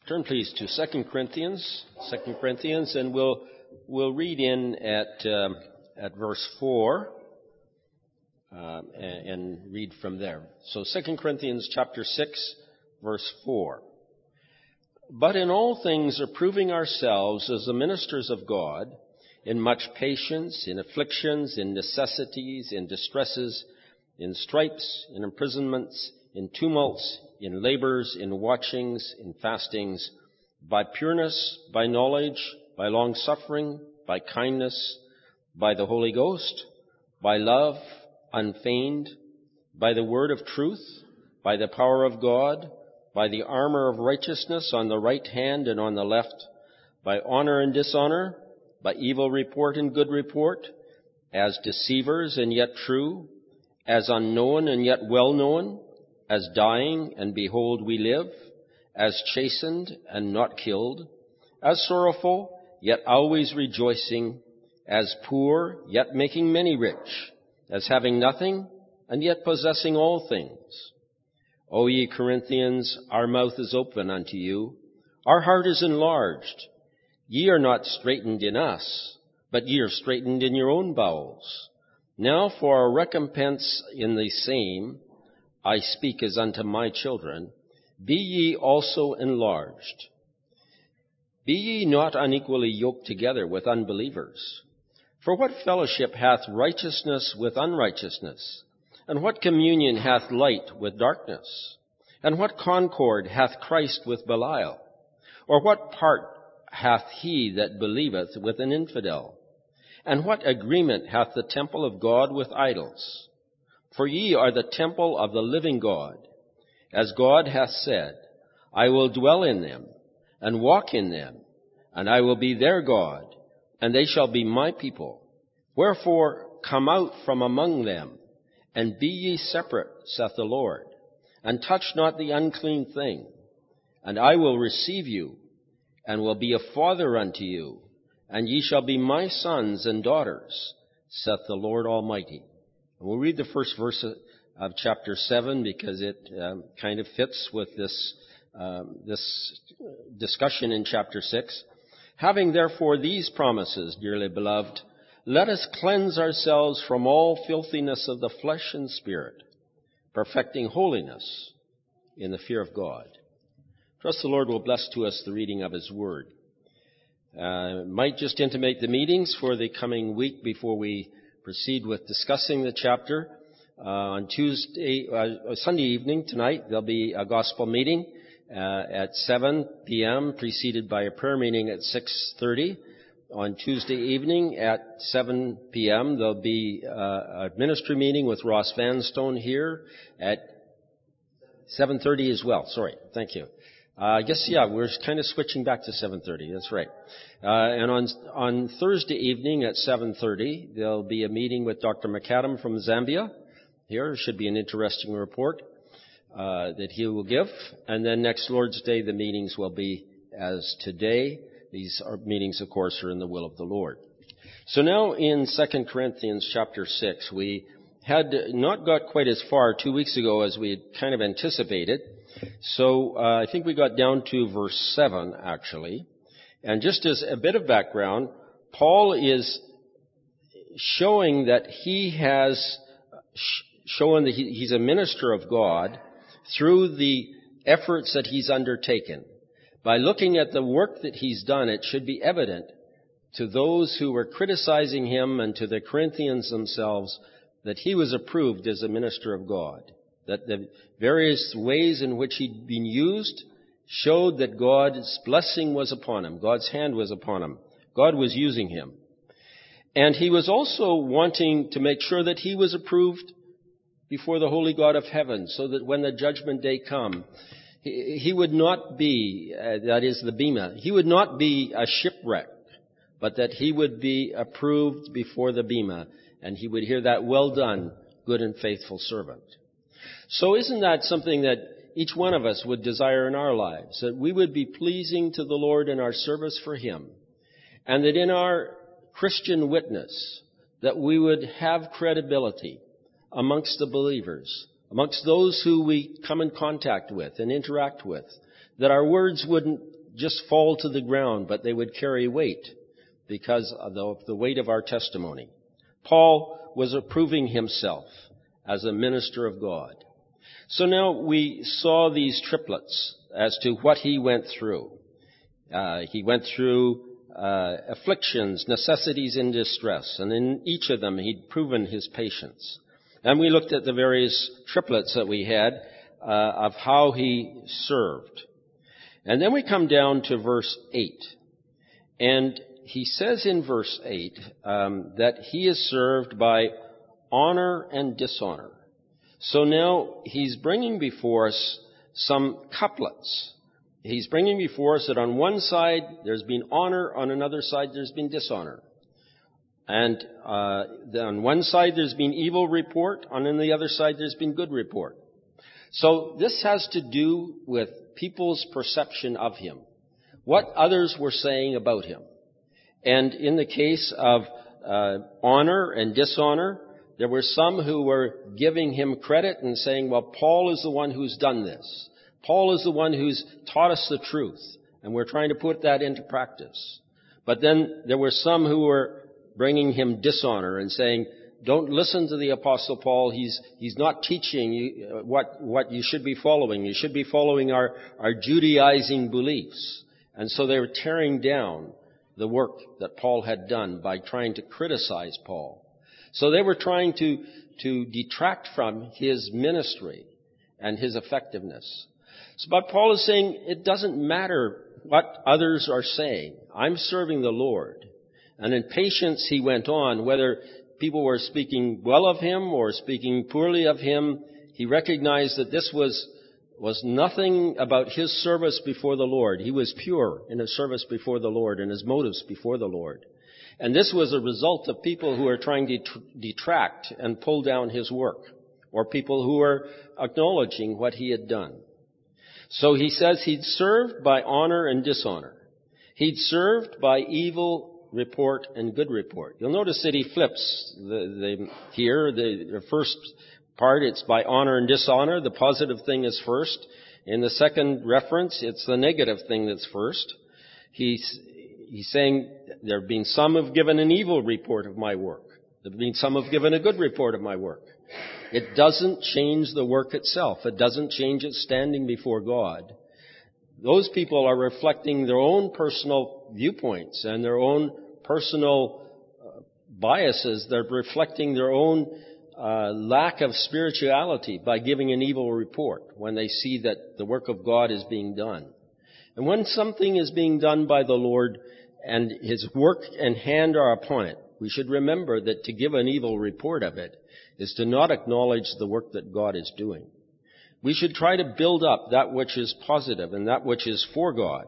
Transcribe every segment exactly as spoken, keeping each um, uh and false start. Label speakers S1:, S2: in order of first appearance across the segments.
S1: Turn please to Second Corinthians, Second Corinthians, and we'll we'll read in at um, at verse four uh, and, and read from there. So Second Corinthians chapter six, verse four. But in all things approving ourselves as the ministers of God, in much patience, in afflictions, in necessities, in distresses, in stripes, in imprisonments, in tumults, in labors, in watchings, in fastings, by pureness, by knowledge, by long-suffering, by kindness, by the Holy Ghost, by love unfeigned, by the word of truth, by the power of God, by the armor of righteousness on the right hand and on the left, by honor and dishonor, by evil report and good report, as deceivers and yet true, as unknown and yet well known, as dying, and behold, we live, as chastened and not killed, as sorrowful, yet always rejoicing, as poor, yet making many rich, as having nothing, and yet possessing all things. O ye Corinthians, our mouth is open unto you, our heart is enlarged. Ye are not straitened in us, but ye are straitened in your own bowels. Now for a recompense in the same, I speak as unto my children, be ye also enlarged. Be ye not unequally yoked together with unbelievers. For what fellowship hath righteousness with unrighteousness? And what communion hath light with darkness? And what concord hath Christ with Belial? Or what part hath he that believeth with an infidel? And what agreement hath the temple of God with idols? For ye are the temple of the living God. As God hath said, I will dwell in them, and walk in them, and I will be their God, and they shall be my people. Wherefore come out from among them, and be ye separate, saith the Lord, and touch not the unclean thing. And I will receive you, and will be a father unto you, and ye shall be my sons and daughters, saith the Lord Almighty. And we'll read the first verse of chapter seven because it um, kind of fits with this um, this discussion in chapter six. Having therefore these promises, dearly beloved, let us cleanse ourselves from all filthiness of the flesh and spirit, perfecting holiness in the fear of God. Trust the Lord will bless to us the reading of His Word. Uh, might just intimate the meetings for the coming week before we proceed with discussing the chapter. Uh, on Tuesday, uh, Sunday evening tonight, there'll be a gospel meeting uh, at seven p.m., preceded by a prayer meeting at six thirty. On Tuesday evening at seven p.m., there'll be uh, a ministry meeting with Ross Vanstone here at seven thirty as well. Sorry, thank you. Uh, I guess, yeah, we're kind of switching back to seven thirty. That's right. Uh, and on on Thursday evening at seven thirty, there'll be a meeting with Doctor McAdam from Zambia. Here should be an interesting report uh, that he will give. And then next Lord's Day, the meetings will be as today. These are meetings, of course, are in the will of the Lord. So now in Second Corinthians chapter six, we had not got quite as far two weeks ago as we had kind of anticipated. So uh, I think we got down to verse seven, actually. And just as a bit of background, Paul is showing that he has sh- shown that he, he's a minister of God through the efforts that he's undertaken. By looking at the work that he's done, it should be evident to those who were criticizing him and to the Corinthians themselves that he was approved as a minister of God. That the various ways in which he'd been used showed that God's blessing was upon him. God's hand was upon him. God was using him. And he was also wanting to make sure that he was approved before the holy God of heaven, so that when the judgment day come, he, he would not be, uh, that is the bema, he would not be a shipwreck, but that he would be approved before the bema, and he would hear that, well done, good and faithful servant. So isn't that something that each one of us would desire in our lives? That we would be pleasing to the Lord in our service for Him. And that in our Christian witness, that we would have credibility amongst the believers, amongst those who we come in contact with and interact with. That our words wouldn't just fall to the ground, but they would carry weight because of the, of the weight of our testimony. Paul was approving himself as a minister of God. So now we saw these triplets as to what he went through. Uh, he went through uh, afflictions, necessities, and distress, and in each of them he'd proven his patience. And we looked at the various triplets that we had uh, of how he served. And then we come down to verse eight. And he says in verse eight um, that he is served by honor and dishonor. So now he's bringing before us some couplets. He's bringing before us that on one side there's been honor, on another side there's been dishonor. And uh, on one side there's been evil report, and on the other side there's been good report. So this has to do with people's perception of him, what others were saying about him. And in the case of uh, honor and dishonor, there were some who were giving him credit and saying, well, Paul is the one who's done this. Paul is the one who's taught us the truth, and we're trying to put that into practice. But then there were some who were bringing him dishonor and saying, don't listen to the Apostle Paul. He's he's not teaching you what what you should be following. You should be following our, our Judaizing beliefs. And so they were tearing down the work that Paul had done by trying to criticize Paul. So they were trying to, to detract from his ministry and his effectiveness. So, but Paul is saying it doesn't matter what others are saying. I'm serving the Lord. And in patience he went on, whether people were speaking well of him or speaking poorly of him, he recognized that this was was nothing about his service before the Lord. He was pure in his service before the Lord and his motives before the Lord. And this was a result of people who were trying to detract and pull down his work, or people who were acknowledging what he had done. So he says he'd served by honor and dishonor. He'd served by evil report and good report. You'll notice that he flips the, the, here, the, the first part, it's by honor and dishonor. The positive thing is first. In the second reference, it's the negative thing that's first. He's, he's saying there have been some who have given an evil report of my work. There have been some who have given a good report of my work. It doesn't change the work itself. It doesn't change its standing before God. Those people are reflecting their own personal viewpoints and their own personal uh, biases. They're reflecting their own uh, lack of spirituality by giving an evil report when they see that the work of God is being done. And when something is being done by the Lord and his work and hand are upon it, we should remember that to give an evil report of it is to not acknowledge the work that God is doing. We should try to build up that which is positive and that which is for God.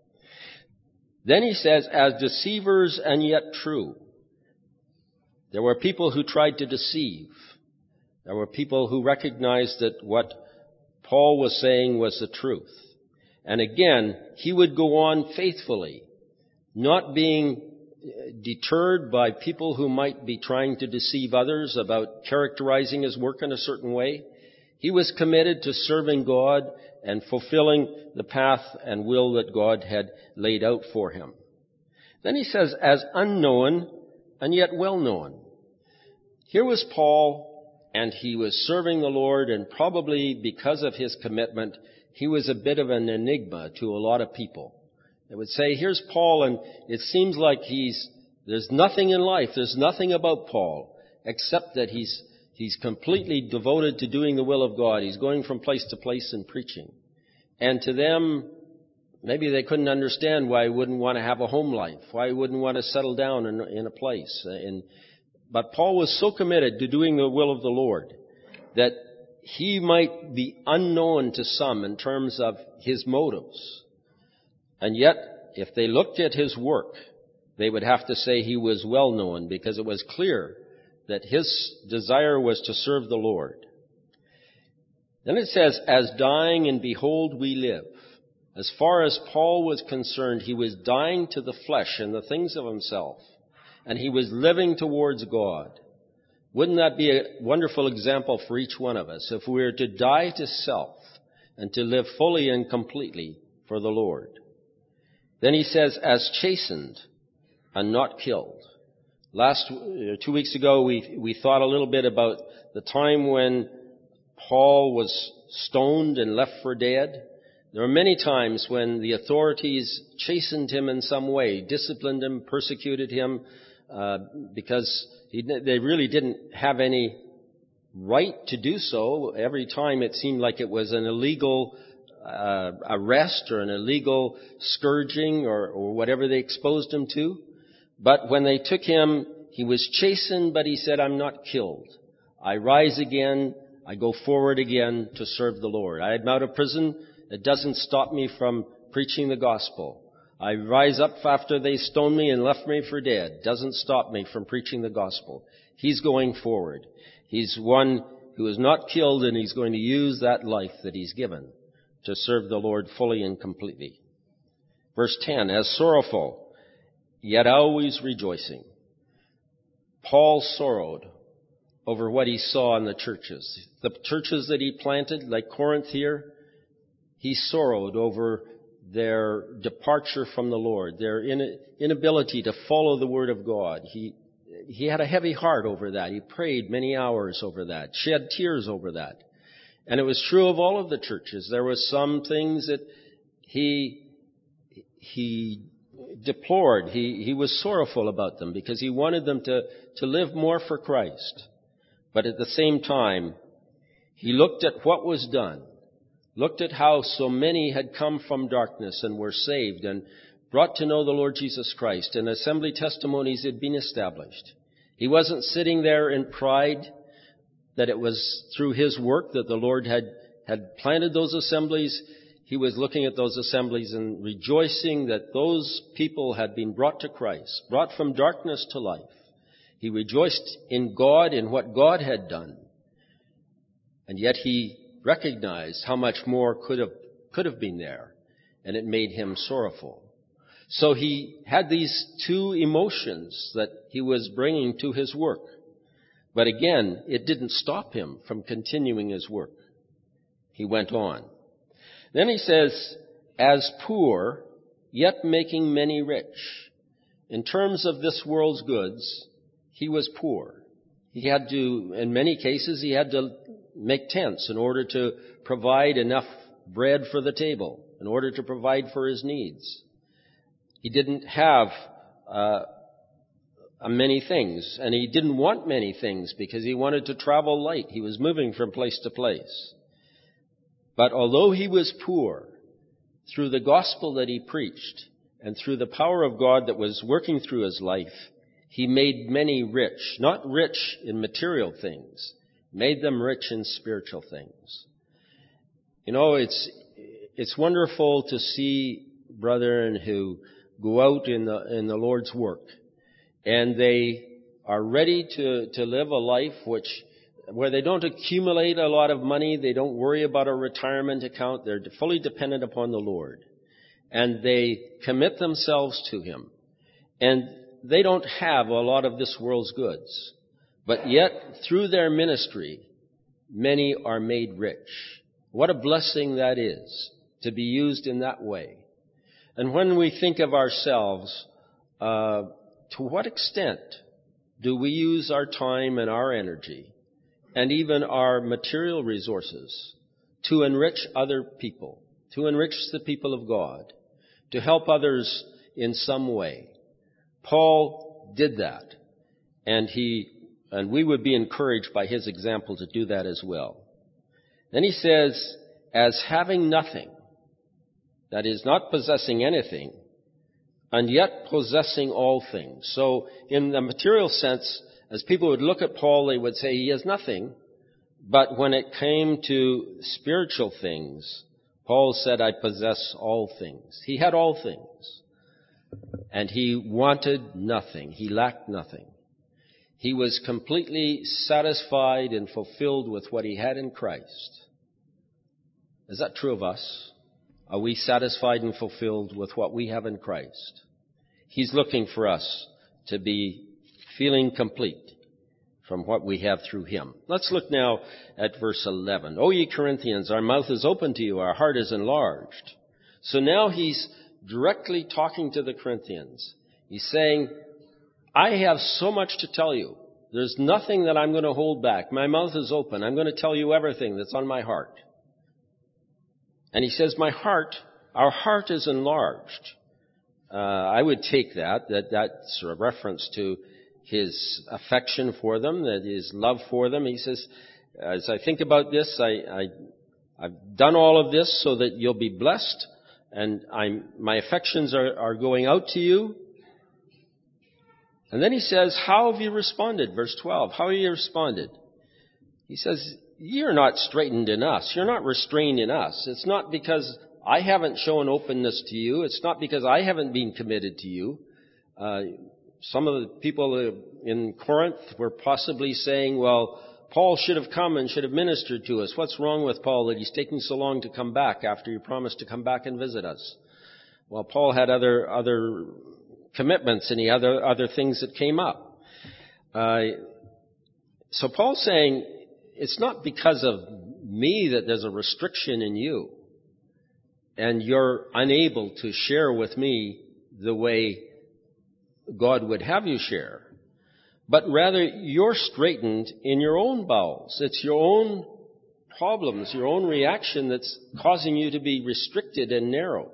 S1: Then he says, as deceivers and yet true. There were people who tried to deceive. There were people who recognized that what Paul was saying was the truth. And again, he would go on faithfully, not being deterred by people who might be trying to deceive others about characterizing his work in a certain way. He was committed to serving God and fulfilling the path and will that God had laid out for him. Then he says, as unknown and yet well known. Here was Paul, and he was serving the Lord, and probably because of his commitment, he was a bit of an enigma to a lot of people. They would say, here's Paul, and it seems like he's, there's nothing in life, there's nothing about Paul, except that he's, he's completely devoted to doing the will of God. He's going from place to place and preaching. And to them, maybe they couldn't understand why he wouldn't want to have a home life, why he wouldn't want to settle down in, in a place. And, but Paul was so committed to doing the will of the Lord that he might be unknown to some in terms of his motives. And yet, if they looked at his work, they would have to say he was well known, because it was clear that his desire was to serve the Lord. Then it says, as dying and behold we live. As far as Paul was concerned, he was dying to the flesh and the things of himself, and he was living towards God. Wouldn't that be a wonderful example for each one of us, if we were to die to self and to live fully and completely for the Lord? Then he says, as chastened and not killed. Last, two weeks ago, we, we thought a little bit about the time when Paul was stoned and left for dead. There were many times when the authorities chastened him in some way, disciplined him, persecuted him, uh, because he, they really didn't have any right to do so. Every time it seemed like it was an illegal uh, arrest or an illegal scourging or, or whatever they exposed him to. But when they took him, he was chastened, but he said, I'm not killed. I rise again. I go forward again to serve the Lord. I am out of prison. It doesn't stop me from preaching the gospel. I rise up after they stoned me and left me for dead. Doesn't stop me from preaching the gospel. He's going forward. He's one who is not killed, and he's going to use that life that he's given to serve the Lord fully and completely. Verse ten, as sorrowful, yet always rejoicing. Paul sorrowed over what he saw in the churches. The churches that he planted, like Corinth here, he sorrowed over their departure from the Lord, their inability to follow the Word of God. He He had a heavy heart over that. He prayed many hours over that, shed tears over that. And it was true of all of the churches. There were some things that he, he deplored. He, he was sorrowful about them because he wanted them to, to live more for Christ. But at the same time, he looked at what was done, looked at how so many had come from darkness and were saved and brought to know the Lord Jesus Christ, and assembly testimonies had been established. He wasn't sitting there in pride that it was through his work that the Lord had, had planted those assemblies. He was looking at those assemblies and rejoicing that those people had been brought to Christ, brought from darkness to life. He rejoiced in God, in what God had done. And yet he recognized how much more could have, could have been there, and it made him sorrowful. So he had these two emotions that he was bringing to his work. But again, it didn't stop him from continuing his work. He went on. Then he says, as poor, yet making many rich. In terms of this world's goods, he was poor. He had to, in many cases, he had to make tents in order to provide enough bread for the table, in order to provide for his needs. He didn't have uh, many things, and he didn't want many things because he wanted to travel light. He was moving from place to place. But although he was poor, through the gospel that he preached and through the power of God that was working through his life, he made many rich, not rich in material things, made them rich in spiritual things. You know, it's it's wonderful to see brethren who go out in the in the Lord's work, and they are ready to, to live a life which where they don't accumulate a lot of money, they don't worry about a retirement account, they're fully dependent upon the Lord. And they commit themselves to Him. And they don't have a lot of this world's goods. But yet, through their ministry, many are made rich. What a blessing that is, to be used in that way. And when we think of ourselves, uh, to what extent do we use our time and our energy and even our material resources to enrich other people, to enrich the people of God, to help others in some way? Paul did that, and he, and we would be encouraged by his example to do that as well. Then he says, as having nothing, that is, not possessing anything, and yet possessing all things. So in the material sense, as people would look at Paul, they would say he has nothing. But when it came to spiritual things, Paul said, I possess all things. He had all things. And he wanted nothing. He lacked nothing. He was completely satisfied and fulfilled with what he had in Christ. Is that true of us? Are we satisfied and fulfilled with what we have in Christ? He's looking for us to be feeling complete from what we have through Him. Let's look now at verse eleven. O ye Corinthians, our mouth is open to you, our heart is enlarged. So now he's directly talking to the Corinthians. He's saying, I have so much to tell you. There's nothing that I'm going to hold back. My mouth is open. I'm going to tell you everything that's on my heart. And he says, my heart, our heart is enlarged. Uh, I would take that, that that's a reference to his affection for them, that his love for them. He says, as I think about this, I, I, I've done all of this so that you'll be blessed, and I'm, my affections are, are going out to you. And then he says, how have you responded? Verse twelve, how have you responded? He says, you're not straitened in us. You're not restrained in us. It's not because I haven't shown openness to you. It's not because I haven't been committed to you. Uh, some of the people in Corinth were possibly saying, well, Paul should have come and should have ministered to us. What's wrong with Paul that he's taking so long to come back after he promised to come back and visit us? Well, Paul had other other commitments and he had other, other things that came up. Uh, so Paul's saying, it's not because of me that there's a restriction in you and you're unable to share with me the way God would have you share, but rather you're straitened in your own bowels. It's your own problems, your own reaction that's causing you to be restricted and narrowed.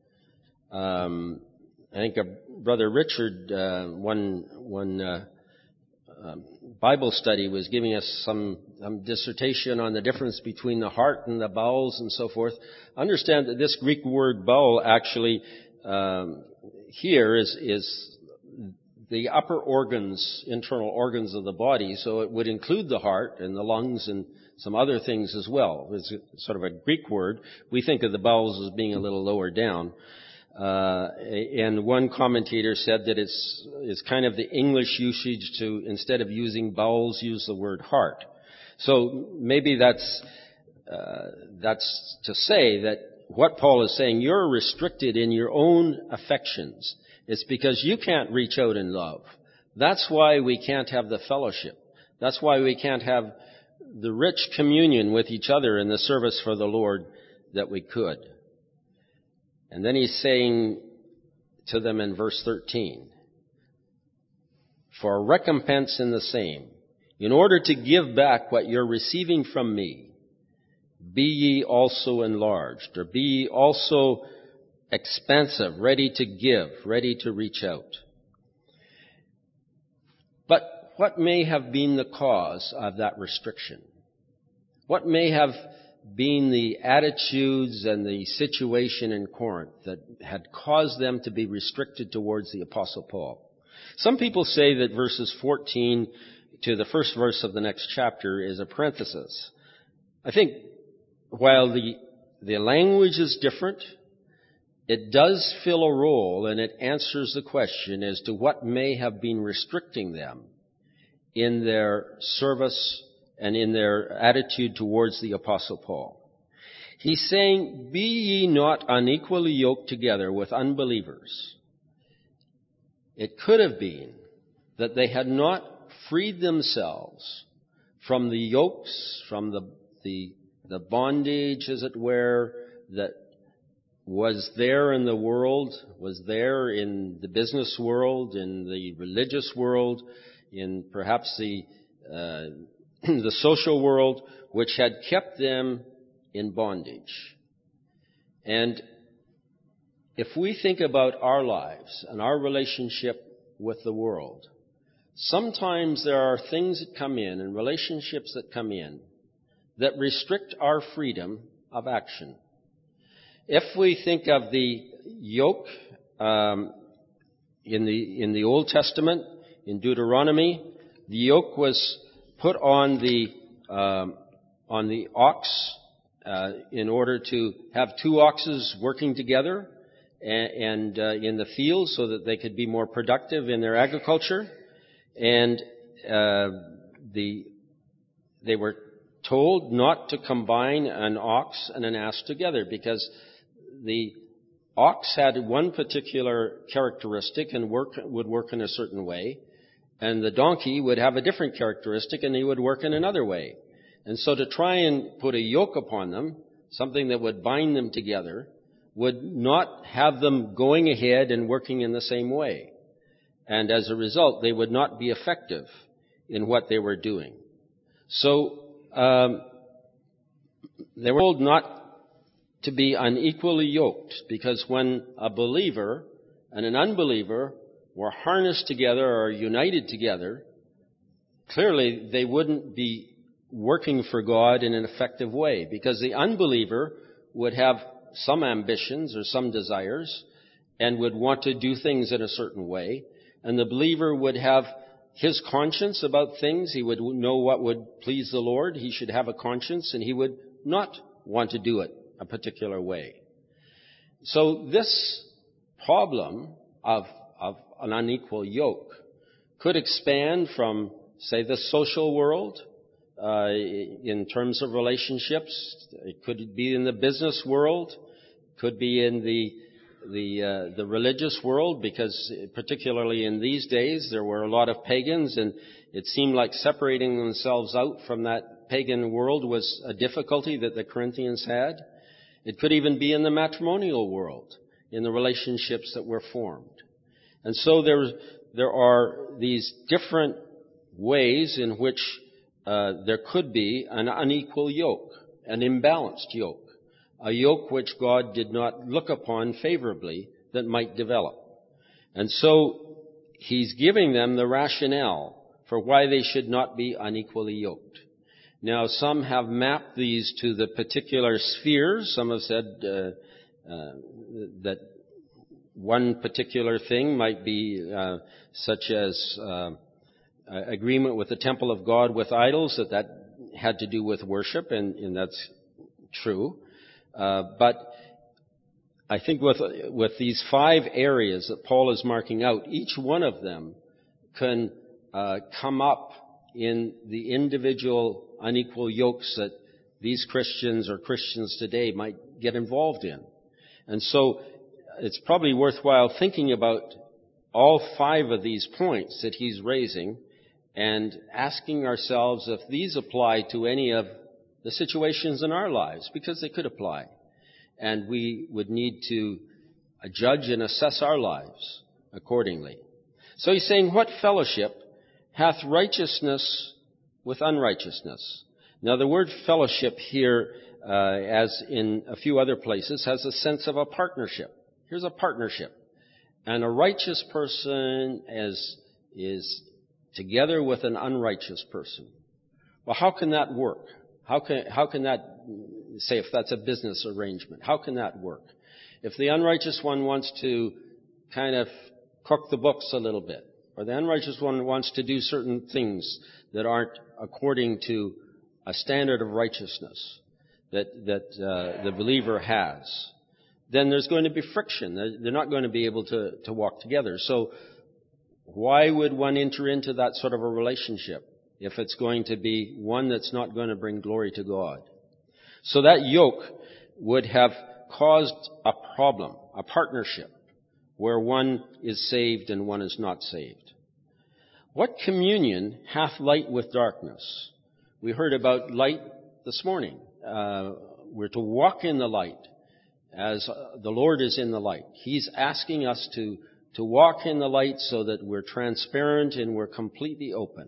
S1: Um, I think uh, Brother Richard, uh, one one uh, uh, Bible study was giving us some um, dissertation on the difference between the heart and the bowels and so forth. Understand that this Greek word bowel actually um, here is is the upper organs, internal organs of the body, so it would include the heart and the lungs and some other things as well. It's sort of a Greek word. We think of the bowels as being a little lower down. Uh, and one commentator said that it's, it's kind of the English usage to, instead of using bowels, use the word heart. So maybe that's, uh, that's to say that what Paul is saying, you're restricted in your own affections. It's because you can't reach out in love. That's why we can't have the fellowship. That's why we can't have the rich communion with each other in the service for the Lord that we could. And then he's saying to them in verse thirteen, for a recompense in the same, in order to give back what you're receiving from me, be ye also enlarged, or be ye also expansive, ready to give, ready to reach out. But what may have been the cause of that restriction? What may have been the attitudes and the situation in Corinth that had caused them to be restricted towards the Apostle Paul? Some people say that verses fourteen to the first verse of the next chapter is a parenthesis. I think while the, the language is different, it does fill a role and it answers the question as to what may have been restricting them in their service and in their attitude towards the Apostle Paul. He's saying, be ye not unequally yoked together with unbelievers. It could have been that they had not freed themselves from the yokes, from the, the, the bondage, as it were, that was there in the world, was there in the business world, in the religious world, in perhaps the uh, the social world, which had kept them in bondage. And if we think about our lives and our relationship with the world, sometimes there are things that come in and relationships that come in that restrict our freedom of action. If we think of the yoke um, in the in the Old Testament, in Deuteronomy, the yoke was put on the um, on the ox uh, in order to have two oxes working together and, and uh, in the field so that they could be more productive in their agriculture. And uh, the they were told not to combine an ox and an ass together because the ox had one particular characteristic and work would work in a certain way, and the donkey would have a different characteristic and he would work in another way. And so to try and put a yoke upon them, something that would bind them together, would not have them going ahead and working in the same way. And as a result, they would not be effective in what they were doing. So um, they were told not to be unequally yoked, because when a believer and an unbeliever were harnessed together or united together, clearly they wouldn't be working for God in an effective way, because the unbeliever would have some ambitions or some desires and would want to do things in a certain way, and the believer would have his conscience about things. He would know what would please the Lord. He should have a conscience, and he would not want to do it a particular way. So this problem of, of an unequal yoke could expand from, say, the social world, uh, in terms of relationships. It could be in the business world, could be in the the uh, the religious world, because particularly in these days there were a lot of pagans, and it seemed like separating themselves out from that pagan world was a difficulty that the Corinthians had. It could even be in the matrimonial world, in the relationships that were formed. And so there there are these different ways in which uh, there could be an unequal yoke, an imbalanced yoke, a yoke which God did not look upon favorably that might develop. And so he's giving them the rationale for why they should not be unequally yoked. Now, some have mapped these to the particular spheres. Some have said uh, uh, that one particular thing might be uh, such as uh, agreement with the temple of God with idols, that that had to do with worship, and, and that's true. Uh, but I think with with these five areas that Paul is marking out, each one of them can uh, come up in the individual unequal yokes that these Christians or Christians today might get involved in. And so it's probably worthwhile thinking about all five of these points that he's raising and asking ourselves if these apply to any of the situations in our lives, because they could apply. And we would need to judge and assess our lives accordingly. So he's saying, what fellowship hath righteousness with unrighteousness? Now the word fellowship here, uh, as in a few other places, has a sense of a partnership. Here's a partnership. And a righteous person is, is together with an unrighteous person. Well, how can that work? How can, how can that, say if that's a business arrangement, how can that work? If the unrighteous one wants to kind of cook the books a little bit, or the unrighteous one wants to do certain things that aren't according to a standard of righteousness that, that uh, the believer has, then there's going to be friction. They're not going to be able to, to walk together. So why would one enter into that sort of a relationship if it's going to be one that's not going to bring glory to God? So that yoke would have caused a problem, a partnership, where one is saved and one is not saved. What communion hath light with darkness? We heard about light this morning. Uh, we're to walk in the light as the Lord is in the light. He's asking us to, to walk in the light so that we're transparent and we're completely open.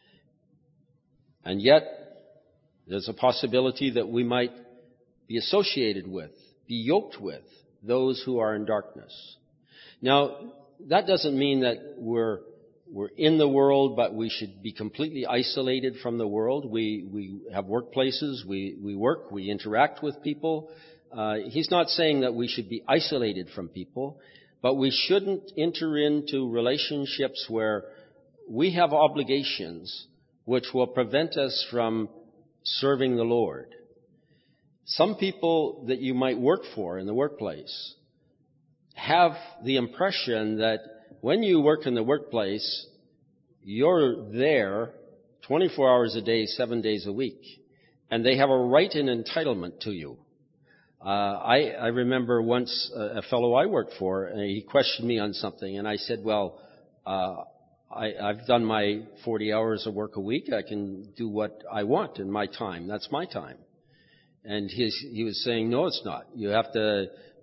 S1: And yet, there's a possibility that we might be associated with, be yoked with those who are in darkness. Now, that doesn't mean that we're we're in the world, but we should be completely isolated from the world. We we have workplaces, we we work, we interact with people. Uh, he's not saying that we should be isolated from people, but we shouldn't enter into relationships where we have obligations which will prevent us from serving the Lord. Some people that you might work for in the workplace have the impression that when you work in the workplace, you're there twenty-four hours a day, seven days a week, and they have a right and entitlement to you. Uh, I, I remember once a, a fellow I worked for, and he questioned me on something, and I said, well, uh, I, I've done my forty hours of work a week. I can do what I want in my time. That's my time. And his, he was saying, no, it's not. You have to,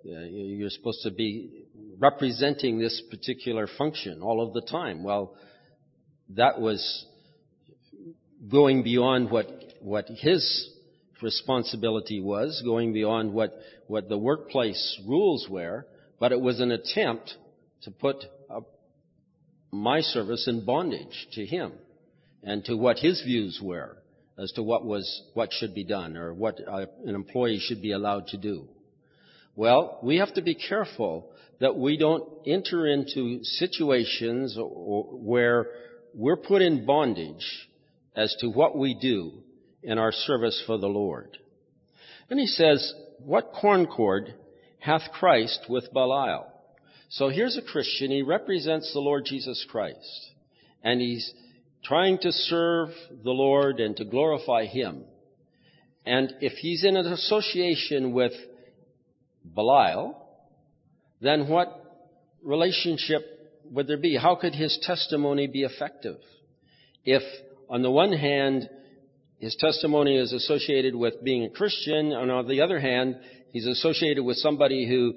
S1: You're supposed to be representing this particular function all of the time. Well, that was going beyond what what his responsibility was, going beyond what, what the workplace rules were, but it was an attempt to put a, my service in bondage to him and to what his views were as to what was what should be done or what uh, an employee should be allowed to do. Well, we have to be careful that we don't enter into situations where we're put in bondage as to what we do in our service for the Lord. And he says, what concord hath Christ with Belial? So here's a Christian. He represents the Lord Jesus Christ. And he's trying to serve the Lord and to glorify him. And if he's in an association with Belial, then what relationship would there be? How could his testimony be effective? If, on the one hand, his testimony is associated with being a Christian, and on the other hand, he's associated with somebody who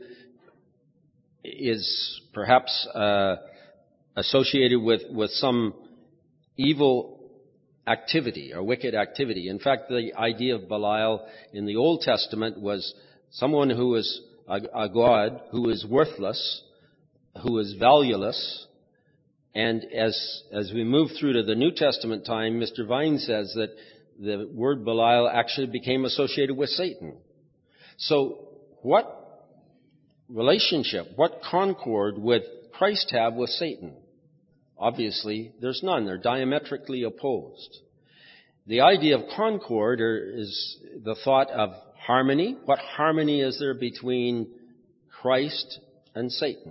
S1: is perhaps uh, associated with, with some evil activity or wicked activity. In fact, the idea of Belial in the Old Testament was someone who is a, a god who is worthless, who is valueless. And as as we move through to the New Testament time, Mister Vine says that the word Belial actually became associated with Satan. So what relationship, what concord would Christ have with Satan? Obviously, there's none. They're diametrically opposed. The idea of concord is the thought of harmony. What harmony is there between Christ and Satan?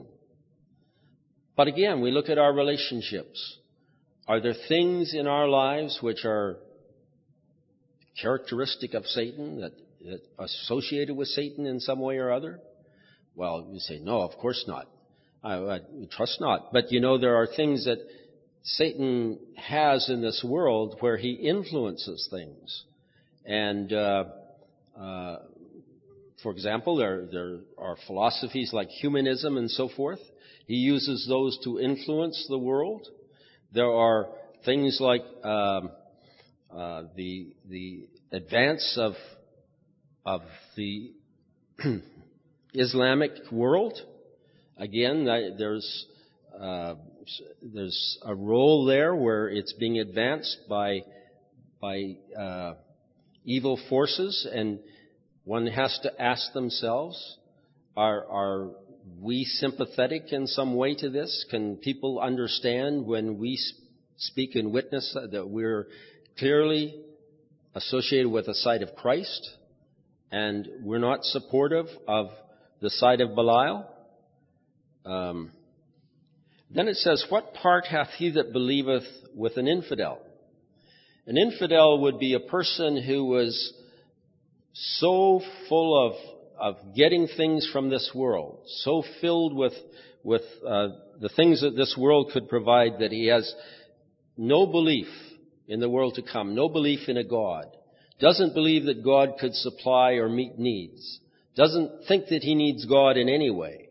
S1: But again, we look at our relationships. Are there things in our lives which are characteristic of Satan, that, that associated with Satan in some way or other? Well, you say, no, of course not. I, I trust not. But you know, there are things that Satan has in this world where he influences things. And, uh, uh, for example, there, there are philosophies like humanism and so forth. He uses those to influence the world. There are things like um, uh, the the advance of of the Islamic world. Again, there's uh, there's a role there where it's being advanced by by uh, evil forces, and one has to ask themselves: Are are we sympathetic in some way to this? Can people understand when we speak and witness that we're clearly associated with the side of Christ and we're not supportive of the side of Belial? Um, then it says, what part hath he that believeth with an infidel? An infidel would be a person who was so full of of getting things from this world, so filled with with uh, the things that this world could provide that he has no belief in the world to come, no belief in a God, doesn't believe that God could supply or meet needs, doesn't think that he needs God in any way.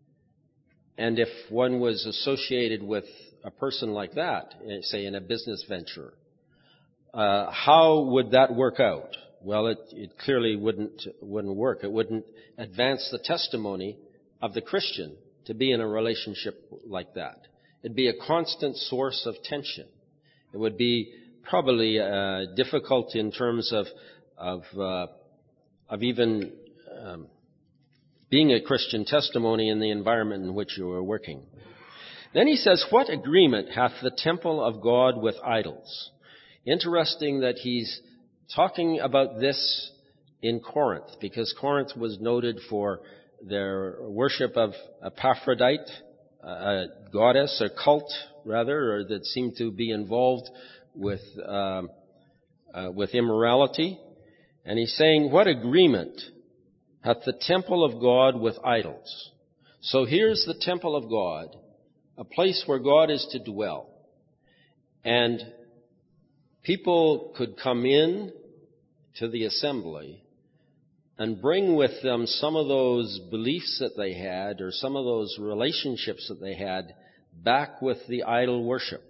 S1: And if one was associated with a person like that, say in a business venture, uh, how would that work out? Well, it, it clearly wouldn't wouldn't work. It wouldn't advance the testimony of the Christian to be in a relationship like that. It'd be a constant source of tension. It would be probably uh, difficult in terms of of uh, of even um, being a Christian testimony in the environment in which you are working. Then he says, "What agreement hath the temple of God with idols?" Interesting that he's talking about this in Corinth, because Corinth was noted for their worship of Aphrodite, a goddess, a cult rather, or that seemed to be involved with uh, uh, with immorality. And he's saying, what agreement hath the temple of God with idols? So here's the temple of God, a place where God is to dwell. And people could come in to the assembly and bring with them some of those beliefs that they had or some of those relationships that they had back with the idol worship.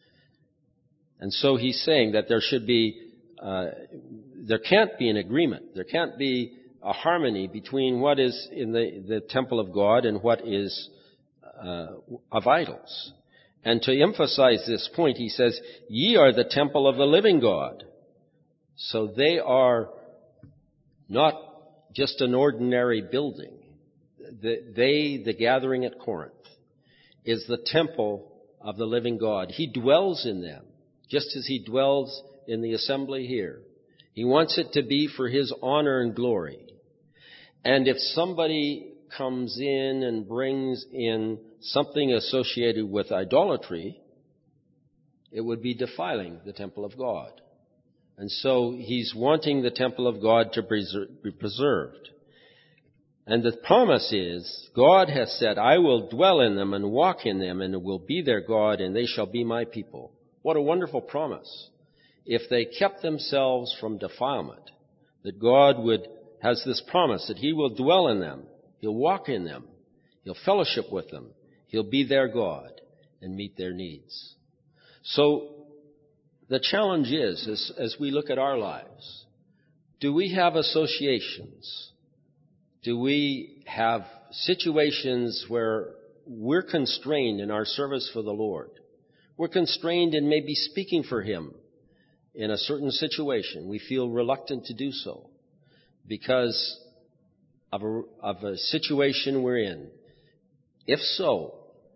S1: And so he's saying that there should be, uh, there can't be an agreement. There can't be a harmony between what is in the, the temple of God and what is uh, of idols. And to emphasize this point, he says, ye are the temple of the living God. So they are not just an ordinary building. They, the gathering at Corinth, is the temple of the living God. He dwells in them, just as he dwells in the assembly here. He wants it to be for his honor and glory. And if somebody comes in and brings in something associated with idolatry, it would be defiling the temple of God. And so he's wanting the temple of God to be preserved. And the promise is, God has said, I will dwell in them and walk in them, and will be their God, and they shall be my people. What a wonderful promise. If they kept themselves from defilement, that God would has this promise that he will dwell in them, he'll walk in them, he'll fellowship with them, he'll be their God and meet their needs. So the challenge is, as, as we look at our lives, do we have associations? Do we have situations where we're constrained in our service for the Lord? We're constrained in maybe speaking for him in a certain situation. We feel reluctant to do so because of a, of a situation we're in. If so,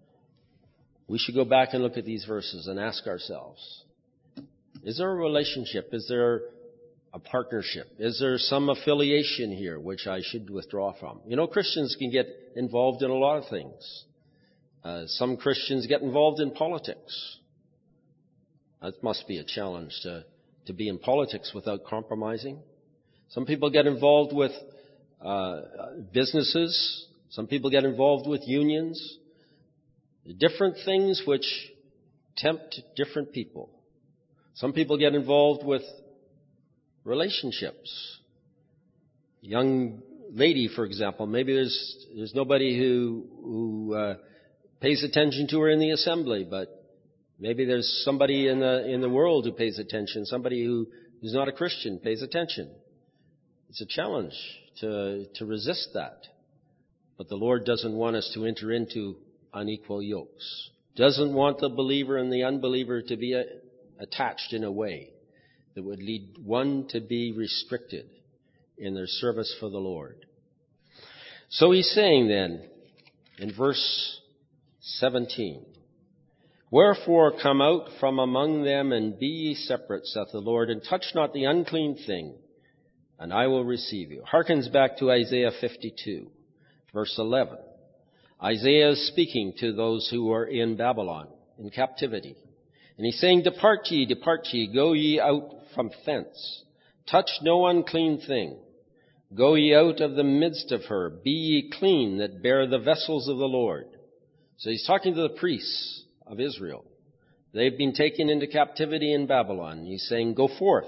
S1: we should go back and look at these verses and ask ourselves, is there a relationship? Is there a partnership? Is there some affiliation here which I should withdraw from? You know, Christians can get involved in a lot of things. Uh, some Christians get involved in politics. That must be a challenge to, to be in politics without compromising. Some people get involved with uh, businesses. Some people get involved with unions. Different things which tempt different people. Some people get involved with relationships. A young lady, for example, maybe there's there's nobody who who uh, pays attention to her in the assembly, but maybe there's somebody in the in the world who pays attention. Somebody who who's not a Christian pays attention. It's a challenge to to resist that, but the Lord doesn't want us to enter into unequal yokes. Doesn't want the believer and the unbeliever to be a, attached in a way that would lead one to be restricted in their service for the Lord. So he's saying then, in verse seventeen, wherefore come out from among them and be ye separate, saith the Lord, and touch not the unclean thing, and I will receive you. Harkens back to Isaiah fifty-two, verse eleven. Isaiah is speaking to those who are in Babylon, in captivity. And he's saying, depart ye, depart ye, go ye out from thence. Touch no unclean thing. Go ye out of the midst of her. Be ye clean that bear the vessels of the Lord. So he's talking to the priests of Israel. They've been taken into captivity in Babylon. He's saying, go forth.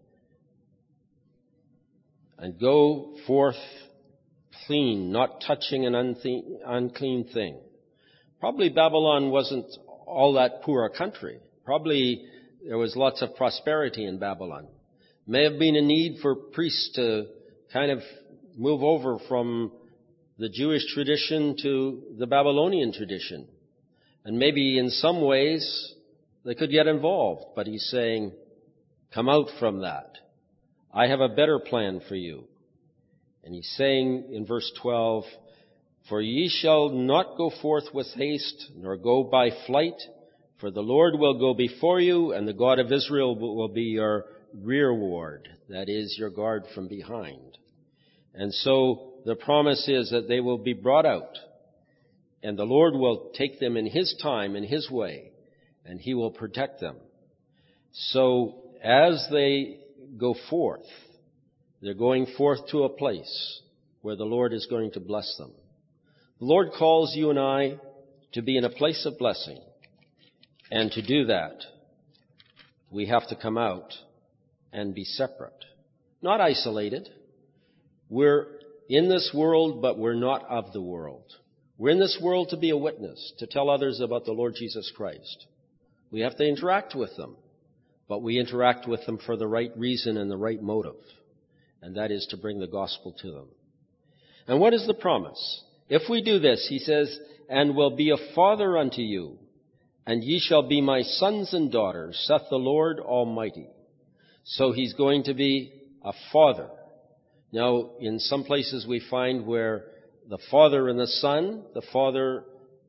S1: And go forth clean, not touching an unclean thing. Probably Babylon wasn't all that poor a country. Probably there was lots of prosperity in Babylon. May have been a need for priests to kind of move over from the Jewish tradition to the Babylonian tradition. And maybe in some ways they could get involved. But he's saying, come out from that. I have a better plan for you. And he's saying in verse twelve, for ye shall not go forth with haste, nor go by flight, for the Lord will go before you, and the God of Israel will be your rearward, that is, your guard from behind. And so the promise is that they will be brought out, and the Lord will take them in his time, in his way, and he will protect them. So as they go forth, they're going forth to a place where the Lord is going to bless them. The Lord calls you and I to be in a place of blessing. And to do that, we have to come out and be separate. Not isolated. We're in this world, but we're not of the world. We're in this world to be a witness, to tell others about the Lord Jesus Christ. We have to interact with them, but we interact with them for the right reason and the right motive, and that is to bring the gospel to them. And what is the promise? If we do this, he says, and will be a father unto you, and ye shall be my sons and daughters, saith the Lord Almighty. So he's going to be a father. Now, in some places we find where the father and the son, the father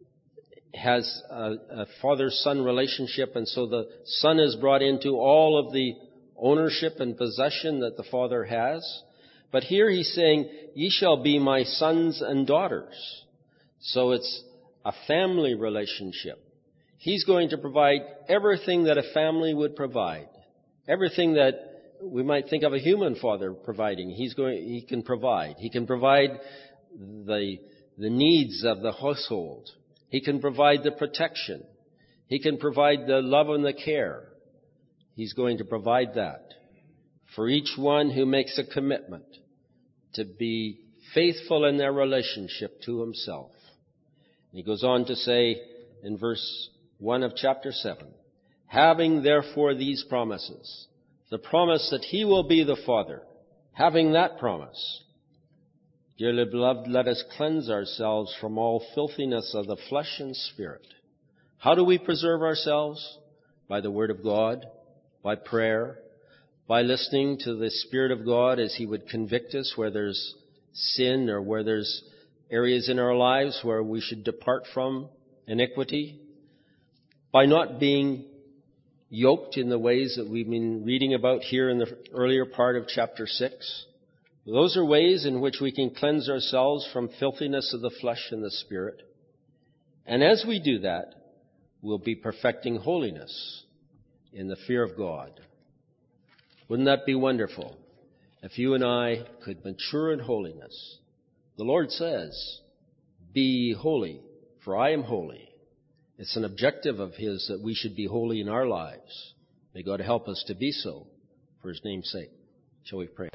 S1: has a, a father-son relationship, and so the son is brought into all of the ownership and possession that the father has. But here he's saying, ye shall be my sons and daughters. So it's a family relationship. He's going to provide everything that a family would provide. Everything that we might think of a human father providing, he's going, he can provide. He can provide the, the needs of the household. He can provide the protection. He can provide the love and the care. He's going to provide that for each one who makes a commitment to be faithful in their relationship to himself. And he goes on to say in verse one of chapter seven, having therefore these promises, the promise that he will be the Father, having that promise, dearly beloved, let us cleanse ourselves from all filthiness of the flesh and spirit. How do we preserve ourselves? By the Word of God, by prayer, by listening to the Spirit of God as He would convict us where there's sin or where there's areas in our lives where we should depart from iniquity, by not being yoked in the ways that we've been reading about here in the earlier part of chapter six. Those are ways in which we can cleanse ourselves from filthiness of the flesh and the spirit. And as we do that, we'll be perfecting holiness in the fear of God. Wouldn't that be wonderful if you and I could mature in holiness? The Lord says, be holy, for I am holy. It's an objective of His that we should be holy in our lives. May God help us to be so for His name's sake. Shall we pray?